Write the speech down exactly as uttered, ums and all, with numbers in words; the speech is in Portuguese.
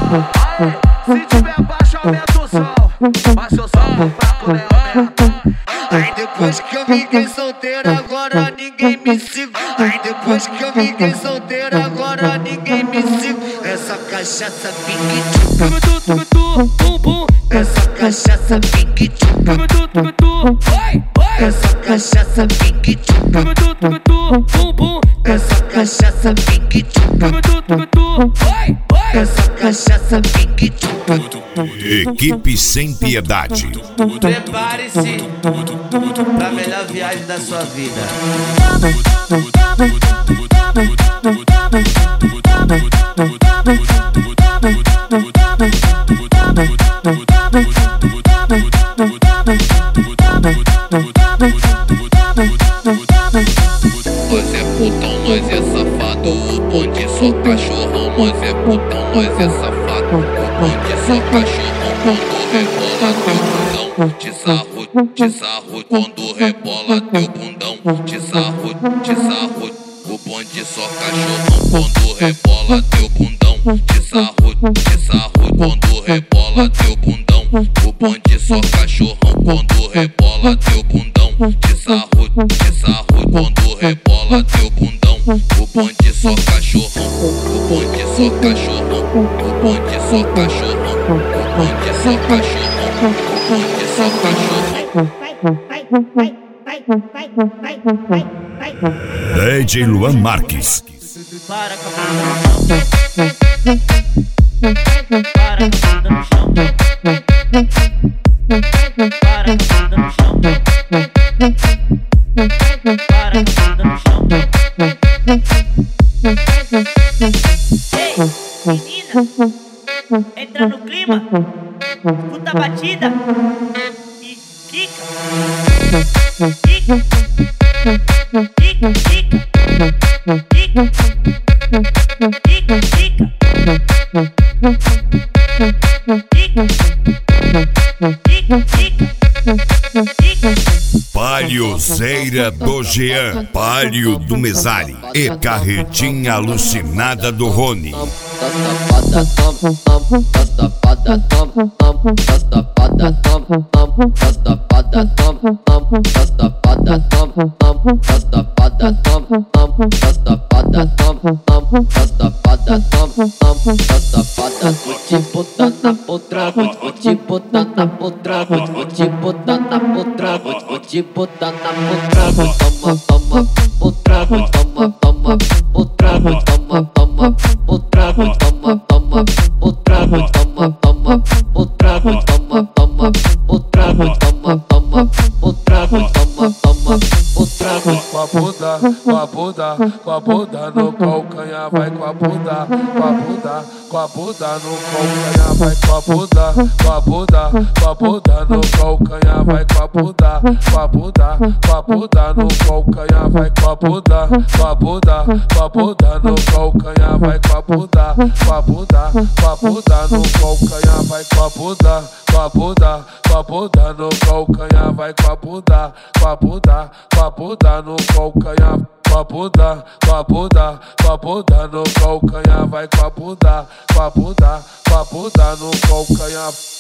Se tiver baixo, aumenta o som. Baixa o som pra poder aumentar. Aí depois que eu fiquei solteiro, agora ninguém me siga. Aí depois que eu fiquei solteiro, agora ninguém me siga. Essa cachaça pique-tchu, essa cachaça pique-tchu, essa cachaça pique-tchu, essa cachaça pique-tchu, essa cachaça pique-tchu. Equipe Sem Piedade. Prepare-se pra melhor viagem da sua vida. Nós é putão, nós é safado. O bonde só cachorrão. Nós é putão, nós é safado. O bonde só cachorrão. Quando rebola teu bundão, te sarro, te sarro. Quando rebola teu bundão, te sarro, te sarro. O bonde só cachorrão. Quando rebola teu bundão, te sarro, te sarro. Quando rebola teu bundão, o bonde só cachorrão. Quando rebola teu bundão, te sarro, te sarro. Quando rebola teu bundão, o bonde só cachorrão. O bonde só cachorrão. O bonde só cachorrão. O bonde só cachorrão. O bonde só cachorrão. D J Luan Marques. Para com a bunda no chão. Para com a bunda no chão. Para com a bunda no chão. Para com a bunda no chão. Ei, menina, entra no clima, escuta a batida e fica, fica, fica, fica, fica, fica, fica, fica, fica, fica. Palhozeira do Jean, Palio do Mesari e Carretinha Alucinada do Rony. Safada, toma, toma, safada, toma, toma, safada, toma, toma, safada, toma, toma, safada, toma, toma, safada, toma, toma, safada, toma, toma, safada, toma, toma, safada. Vou te botar na potra, vou te botar na potra, vou te botar na potra, vou te botar na potra. Toma, toma, potra, toma, toma, potra, toma, toma, potra, toma, toma, potra, toma, toma, potra, toma, toma, potra, toma, toma, potra, toma, toma, potra. Com a bunda, com a bunda, com a bunda no calcanhar, vai com a bunda, com a bunda, com a bunda no calcanhar, vai com a bunda, com a bunda, com a bunda no calcanhar, vai com a bunda, com a bunda, com a bunda no calcanhar, vai com a bunda, com a bunda, com a bunda no calcanhar, vai com a bunda, com a bunda, com a bunda no calcanhar, vai com a bunda, com a bunda, com a bunda no calcanhar, vai com a bunda, com a bunda, com a bunda no calcanhar, com a bunda, com a bunda, com a bunda no calcanhar, vai com a bunda, com a bunda, com a bunda no calcanhar.